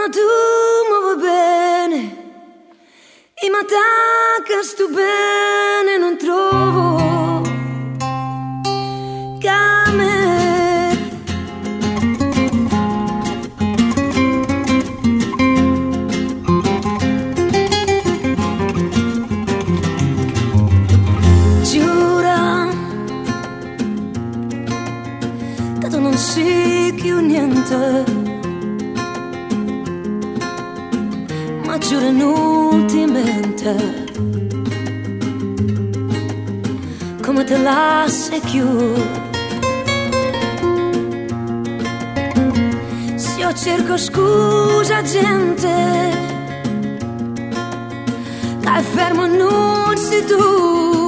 quando tu muovi bene e mi attacca sto bene non trovo camere. Giura che tu non sei più niente, ma giuro inutilmente, come te la sei più. Se io cerco scusa gente, che fermo non sei tu.